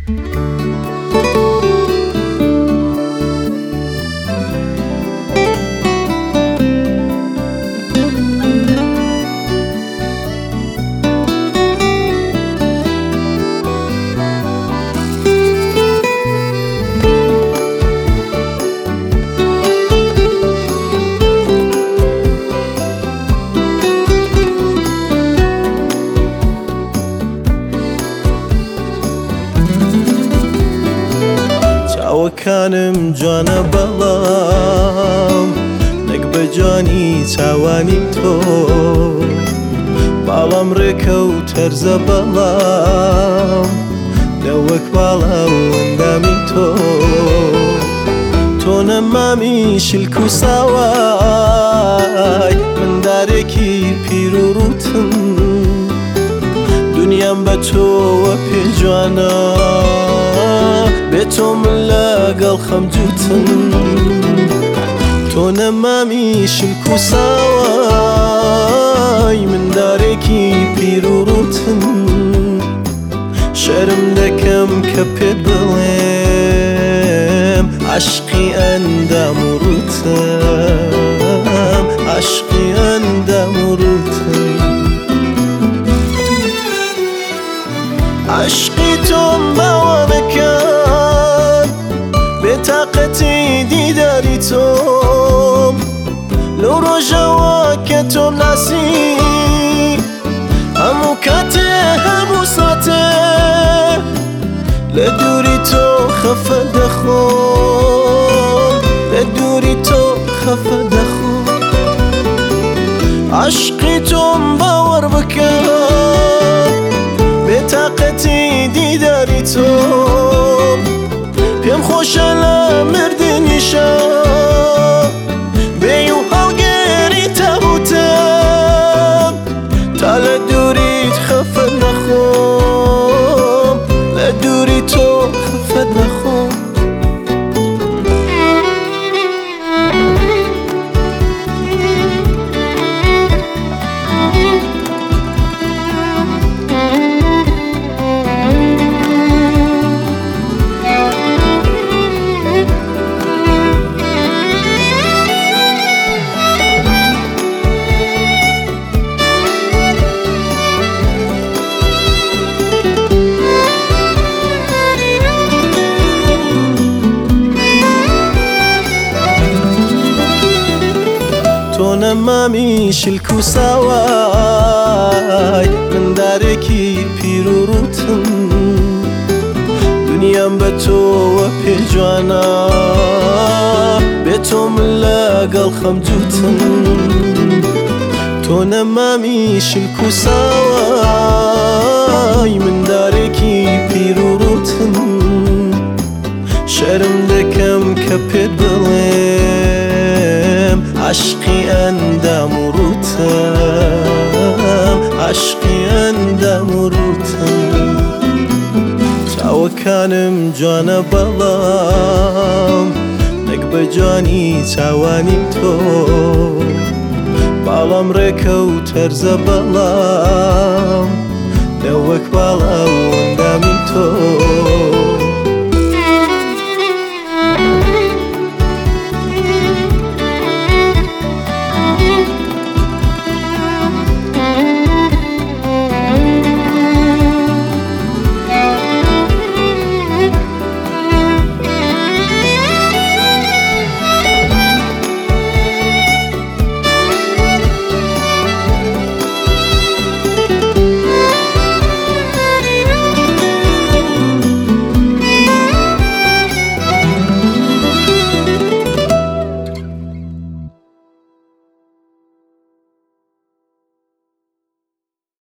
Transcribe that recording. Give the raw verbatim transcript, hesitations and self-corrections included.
چاوەکانم جوانە بەڵام نەک بە جوانی چاوانی تۆ باڵام ڕێکە و تەرزە بەڵام نەوەک باڵا و ئەندامی تۆ تۆ نەمامی شلک و ساوای من دارێکی پیر و ڕوتم دنیام بە تۆوە پێ جوانە بێ تۆ من لەگەڵ خەمجووتم تۆ نەمامی شلک و ساوای من دارێکی پیر و ڕوتم شەرم دەکەم کە پێت بڵێم عاشقی ئەندام و ڕوتم عاشقی ئەندام و ڕوتم عاشقی تۆم باوانەکان بێتاقەتی دیداری تۆم لەو ڕۆژەوە کە تۆم ناسی هەموو کاتێ هەموو ساتێ لە دووری تۆ خەفە دەخۆم لە دووری تۆ خەفە دەخۆم عاشقی تۆم باوەڕ بکە بێتاقەتی دیداری تۆم پێم خۆشە لە مردنیشە بێ و هەڵگێری تەبوتم تا لە دووریت خەفەت نەخۆم لە دووری تۆ خەفەت نەخۆم تۆ نەمامی شلک و ساوای من دارێکی پیر و ڕوتم دنیام بە تۆوە پێ جوانە بێ تۆ من لەگەڵ خەمجووتم تۆ نەمامی شلک و ساوای من دارێکی پیر و ڕوتم شەرم دەکەم کە پێت بڵێم عاشقی ئەندام و ڕوتم عاشقی ئەندام و ڕوتم چاوەکانم جوانە بەڵام نەک بە جوانی چاوانی تۆ باڵام ڕێکە و تەرزە بەڵام نەوەک باڵا و ئەندامی تۆ